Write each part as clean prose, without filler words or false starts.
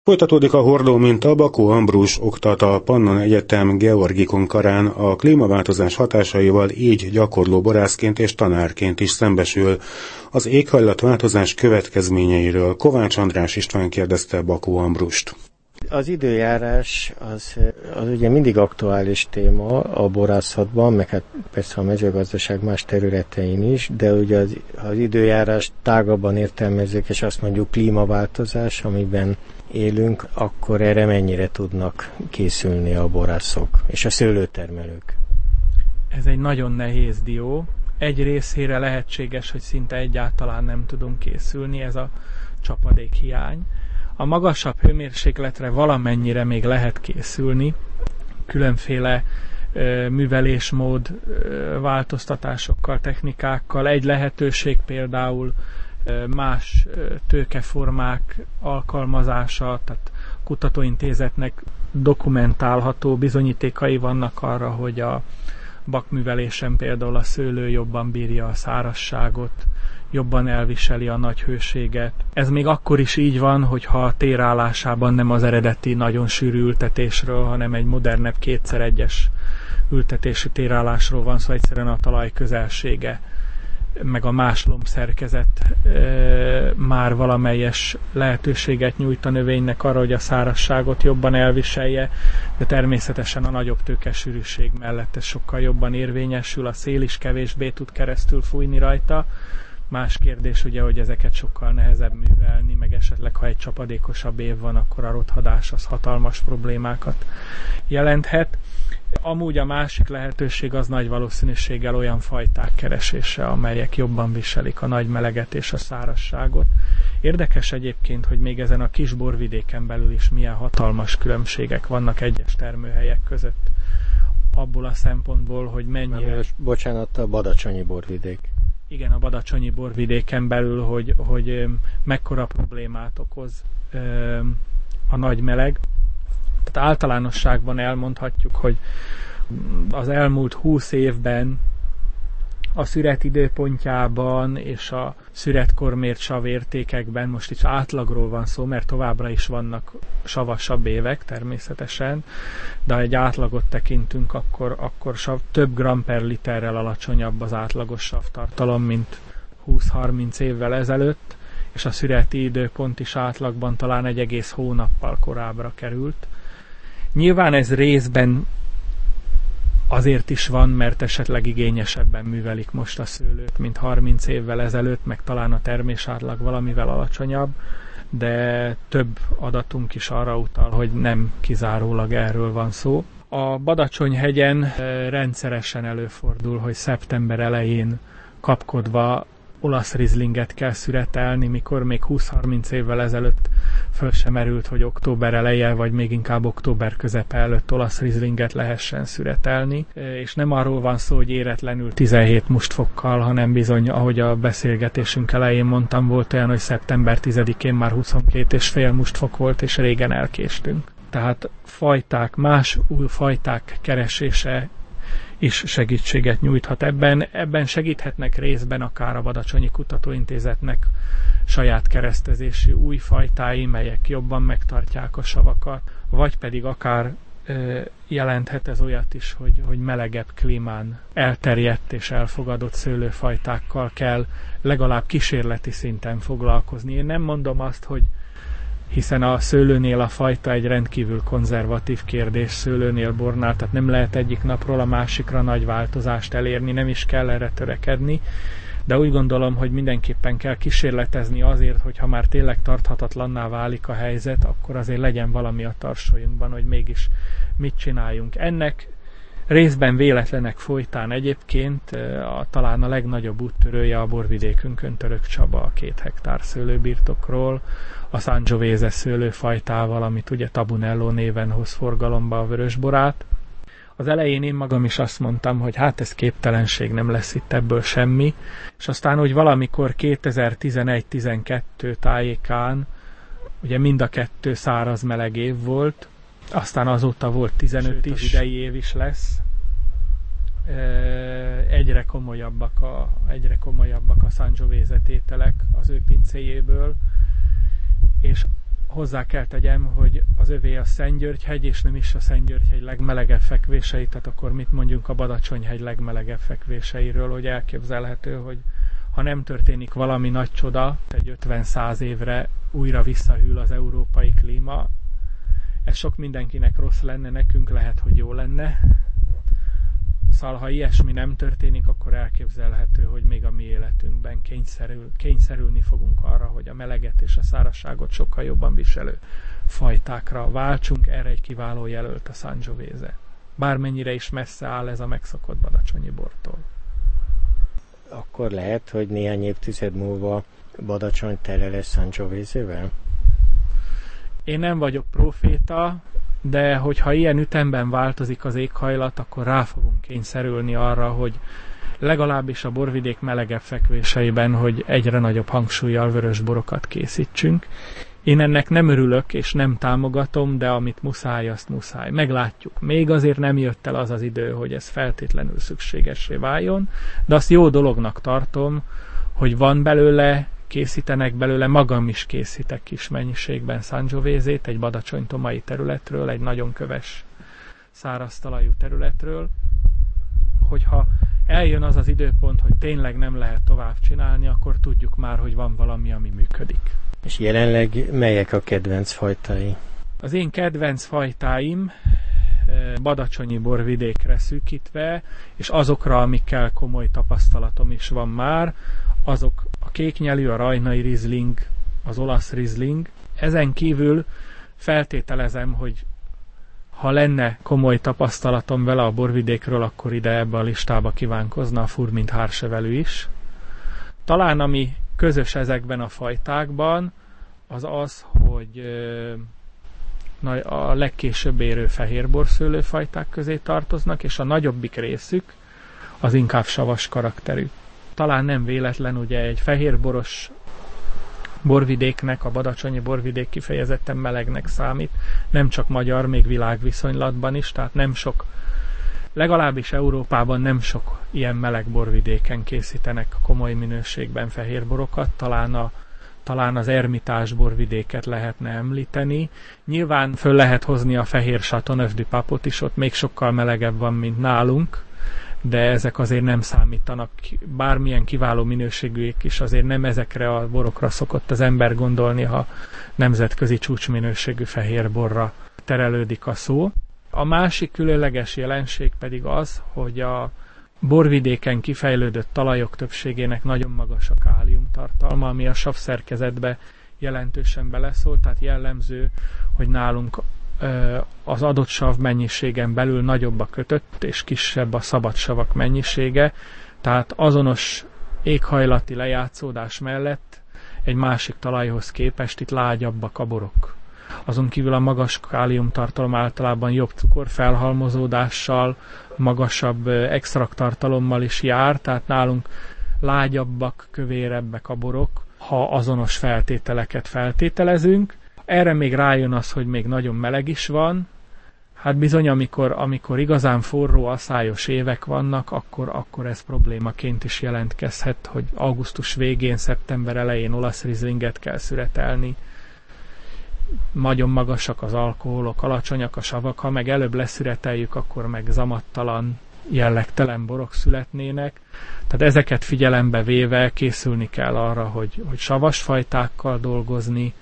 Folytatódik a hordó minta. Bakó Ambrus oktat a Pannon Egyetem Georgikon karán, a klímaváltozás hatásaival így gyakorló borászként és tanárként is szembesül. Az éghajlatváltozás következményeiről Kovács András István kérdezte Bakó Ambrust. Az időjárás az ugye mindig aktuális téma a borászatban, meg hát persze a mezőgazdaság más területein is, de ugye az időjárás tágabban értelmezzük, és azt mondjuk klímaváltozás, amiben élünk, akkor erre mennyire tudnak készülni a borászok és a szőlőtermelők? Ez egy nagyon nehéz dió. Egy részére lehetséges, hogy szinte egyáltalán nem tudunk készülni, ez a csapadékhiány. A magasabb hőmérsékletre valamennyire még lehet készülni, különféle művelésmód változtatásokkal, technikákkal. Egy lehetőség például más tőkeformák alkalmazása, tehát kutatóintézetnek dokumentálható bizonyítékai vannak arra, hogy a bakművelésen például a szőlő jobban bírja a szárazságot, jobban elviseli a nagy hőséget. Ez még akkor is így van, hogyha a térállásában nem az eredeti nagyon sűrű ültetésről, hanem egy modernebb 2x1-es ültetési térállásról van szó, egyszerűen a talaj közelsége, meg a más lombszerkezet már valamelyes lehetőséget nyújt a növénynek arra, hogy a szárazságot jobban elviselje, de természetesen a nagyobb tőkesűrűség mellett ez sokkal jobban érvényesül, a szél is kevésbé tud keresztül fújni rajta. Más kérdés ugye, hogy ezeket sokkal nehezebb művelni, meg esetleg ha egy csapadékosabb év van, akkor a rothadás az hatalmas problémákat jelenthet. Amúgy a másik lehetőség az nagy valószínűséggel olyan fajták keresése, amelyek jobban viselik a nagy meleget és a szárazságot. Érdekes egyébként, hogy még ezen a kis borvidéken belül is milyen hatalmas különbségek vannak egyes termőhelyek között. Abból a szempontból, hogy mennyire... Bocsánat, a badacsonyi borvidék. Igen, a badacsonyi borvidéken belül, hogy mekkora problémát okoz a nagy meleg. Tehát általánosságban elmondhatjuk, hogy az elmúlt 20 évben a szüret időpontjában és a szüretkor mért savértékekben, most is átlagról van szó, mert továbbra is vannak savasabb évek természetesen, de ha egy átlagot tekintünk, akkor több gram per literrel alacsonyabb az átlagos savtartalom, mint 20-30 évvel ezelőtt, és a szüreti időpont is átlagban talán egy egész hónappal korábbra került. Nyilván ez részben azért is van, mert esetleg igényesebben művelik most a szőlőt, mint 30 évvel ezelőtt, meg talán a termésátlag valamivel alacsonyabb, de több adatunk is arra utal, hogy nem kizárólag erről van szó. A Badacsony-hegyen rendszeresen előfordul, hogy szeptember elején kapkodva olasz rizlinget kell szüretelni, mikor még 20-30 évvel ezelőtt föl sem merült, hogy október eleje, vagy még inkább október közepe előtt olasz rizlinget lehessen szüretelni. És nem arról van szó, hogy éretlenül 17 mustfokkal, hanem bizony, ahogy a beszélgetésünk elején mondtam, volt olyan, hogy szeptember 10-én már 22,5 mustfok volt, és régen elkéstünk. Tehát más új fajták keresése is segítséget nyújthat ebben. Ebben segíthetnek részben akár a Badacsonyi Kutatóintézetnek saját keresztezési új fajtái, melyek jobban megtartják a savakat, vagy pedig akár jelenthet ez olyat is, hogy melegebb klímán elterjedt és elfogadott szőlőfajtákkal kell legalább kísérleti szinten foglalkozni. Én nem mondom azt, hogy hiszen a szőlőnél a fajta egy rendkívül konzervatív kérdés, szőlőnél, bornál, tehát nem lehet egyik napról a másikra nagy változást elérni, nem is kell erre törekedni, de úgy gondolom, hogy mindenképpen kell kísérletezni azért, hogy ha már tényleg tarthatatlanná válik a helyzet, akkor azért legyen valami a tarsolyunkban, hogy mégis mit csináljunk. Ennek részben véletlenek folytán egyébként talán a legnagyobb úttörője a borvidékünkön Török Csaba, a 2 hektár szőlőbirtokról, a Sangiovese szőlőfajtával, amit ugye Tabunello néven hoz forgalomba a vörösborát. Az elején én magam is azt mondtam, hogy hát ez képtelenség, nem lesz itt ebből semmi, és aztán úgy valamikor 2011-12 tájékán, ugye mind a kettő száraz meleg év volt, aztán azóta volt 15 is, az idei év is lesz. Egyre komolyabbak a Sangiovese tételek az ő pincéjéből, és Hozzá kell tegyem, hogy az övé a Szentgyörgy-hegy, és nem is a Szentgyörgy-hegy legmelegebb fekvései, tehát akkor mit mondjunk a Badacsony-hegy legmelegebb fekvéseiről, hogy elképzelhető, hogy ha nem történik valami nagy csoda, egy 50-100 évre újra visszahűl az európai klíma. Ez sok mindenkinek rossz lenne, nekünk lehet, hogy jó lenne. Szóval, ha ilyesmi nem történik, akkor elképzelhető, hogy még a mi életünkben kényszerülni fogunk arra, hogy a meleget és a szárazságot sokkal jobban viselő fajtákra váltsunk. Erre egy kiváló jelölt a Sangiovese. Bármennyire is messze áll ez a megszokott badacsonyi bortól. Akkor lehet, hogy néhány évtized múlva Badacsony tele lesz Sangiovese-vel? Én nem vagyok proféta, de hogyha ilyen ütemben változik az éghajlat, akkor rá fogunk kényszerülni arra, hogy legalábbis a borvidék melegebb fekvéseiben, hogy egyre nagyobb hangsúllyal vörös borokat készítsünk. Én ennek nem örülök és nem támogatom, de amit muszáj, azt muszáj. Meglátjuk. Még azért nem jött el az az idő, hogy ez feltétlenül szükségessé váljon, de azt jó dolognak tartom, hogy van belőle, készítenek belőle, magam is készítek kis mennyiségben Sangiovese-t egy badacsony-tomai területről, egy nagyon köves száraztalajú területről, hogyha eljön az az időpont, hogy tényleg nem lehet tovább csinálni, akkor tudjuk már, hogy van valami, ami működik. És jelenleg melyek a kedvenc fajtái? Az én kedvenc fajtáim badacsonyi borvidékre szűkítve, és azokra, amikkel komoly tapasztalatom is van már, azok a kéknyelű, a rajnai Riesling, az olasz Riesling. Ezen kívül feltételezem, hogy ha lenne komoly tapasztalatom vele a borvidékről, akkor ide ebbe a listába kívánkozna a Furmint Hársevelű is. Talán ami közös ezekben a fajtákban, az az, hogy a legkésőbb érő fehérborszőlőfajták közé tartoznak, és a nagyobbik részük az inkább savas karakterű. Talán nem véletlen, ugye egy fehérboros borvidéknek, a badacsonyi borvidék kifejezetten melegnek számít, nem csak magyar, még világviszonylatban is, tehát nem sok, legalábbis Európában nem sok ilyen meleg borvidéken készítenek komoly minőségben fehérborokat, talán az Ermitás borvidéket lehetne említeni. Nyilván föl lehet hozni a fehér Châteauneuf du Papot is, ott még sokkal melegebb van, mint nálunk, de ezek azért nem számítanak, bármilyen kiváló minőségűek is, azért nem ezekre a borokra szokott az ember gondolni, ha nemzetközi csúcsminőségű fehérborra terelődik a szó. A másik különleges jelenség pedig az, hogy a borvidéken kifejlődött talajok többségének nagyon magas a káliumtartalma, ami a savszerkezetbe jelentősen beleszól, tehát jellemző, hogy nálunk az adott sav mennyiségen belül nagyobb a kötött és kisebb a szabad savak mennyisége, tehát azonos éghajlati lejátszódás mellett egy másik talajhoz képest itt lágyabbak a borok. Azon kívül a magas káliumtartalom általában jobb cukorfelhalmozódással, magasabb extrakttartalommal is jár, tehát nálunk lágyabbak, kövérebbek a borok, ha azonos feltételeket feltételezünk. Erre még rájön az, hogy még nagyon meleg is van. Hát bizony, amikor igazán forró, aszályos évek vannak, akkor ez problémaként is jelentkezhet, hogy augusztus végén, szeptember elején olasz Rieslinget kell szüretelni. Nagyon magasak az alkoholok, alacsonyak a savak, ha meg előbb leszüreteljük, akkor meg zamattalan, jellegtelen borok születnének. Tehát ezeket figyelembe véve készülni kell arra, hogy savas fajtákkal dolgozni,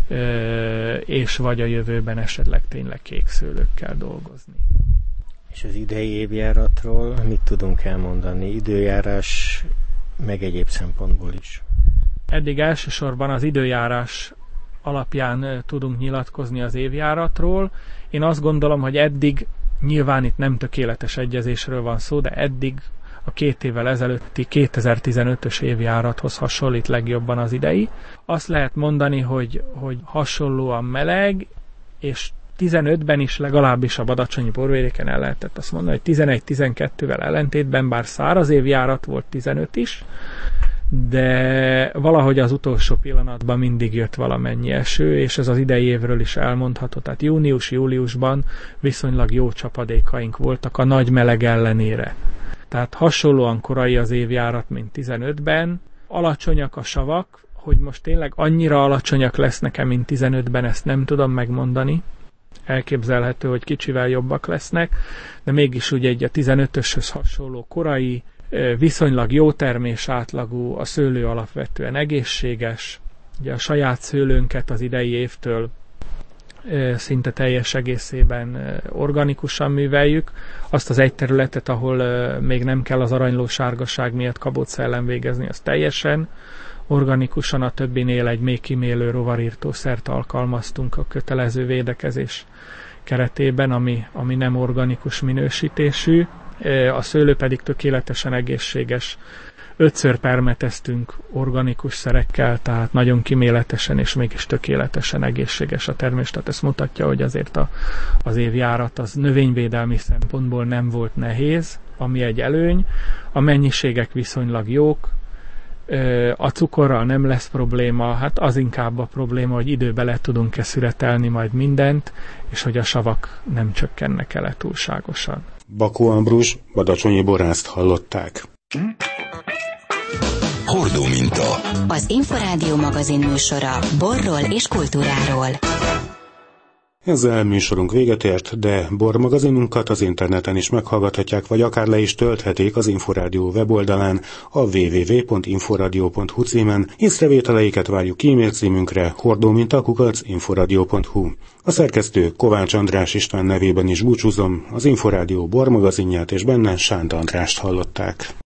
és vagy a jövőben esetleg tényleg kékszőlőkkel dolgozni. És az idei évjáratról mit tudunk elmondani? Időjárás, meg egyéb szempontból is. Eddig elsősorban az időjárás alapján tudunk nyilatkozni az évjáratról. Én azt gondolom, hogy eddig, nyilván itt nem tökéletes egyezésről van szó, de eddig a 2 évvel ezelőtti 2015-ös évjárathoz hasonlít legjobban az idei. Azt lehet mondani, hogy hasonlóan meleg, és 15-ben is legalábbis a badacsonyi borvidéken el lehetett azt mondani, hogy 11-12-vel ellentétben, bár száraz évjárat volt 15 is, de valahogy az utolsó pillanatban mindig jött valamennyi eső, és ez az idei évről is elmondható. Tehát június-júliusban viszonylag jó csapadékaink voltak a nagy meleg ellenére. Tehát hasonlóan korai az évjárat, mint 15-ben, alacsonyak a savak, Hogy most tényleg annyira alacsonyak lesznek-e, mint 15-ben, ezt nem tudom megmondani. Elképzelhető, hogy kicsivel jobbak lesznek, de mégis ugye egy a 15-öshöz hasonló korai, viszonylag jó termés átlagú, a szőlő alapvetően egészséges, ugye a saját szőlőnket az idei évtől szinte teljes egészében organikusan műveljük. Azt az egy területet, ahol még nem kell az aranyló sárgaság miatt kabóca ellen végezni, az teljesen organikusan, a többinél egy még kimélő rovarírtószert alkalmaztunk a kötelező védekezés keretében, ami nem organikus minősítésű. A szőlő pedig tökéletesen egészséges. 5-ször permeteztünk organikus szerekkel, tehát nagyon kiméletesen és mégis tökéletesen egészséges a termés. Tehát ez mutatja, hogy azért az évjárat az növényvédelmi szempontból nem volt nehéz, ami egy előny. A mennyiségek viszonylag jók, a cukorral nem lesz probléma, hát az inkább a probléma, hogy időbe le tudunk-e szüretelni majd mindent, és hogy a savak nem csökkennek el túlságosan. Bakó Ambrus, badacsonyi borászt hallották. Hordóminta. Az Inforádió magazin műsora borról és kultúráról. Ezzel műsorunk véget ért, de bormagazinunkat az interneten is meghallgathatják, vagy akár le is tölthetik az Inforádió weboldalán, a www.inforadio.hu címen. Észrevételeiket várjuk e-mail címünkre hordóminta@inforadio.hu. A szerkesztő Kovács András István nevében is búcsúzom, az Inforádió bormagazinját és benne Sánt Andrást hallották.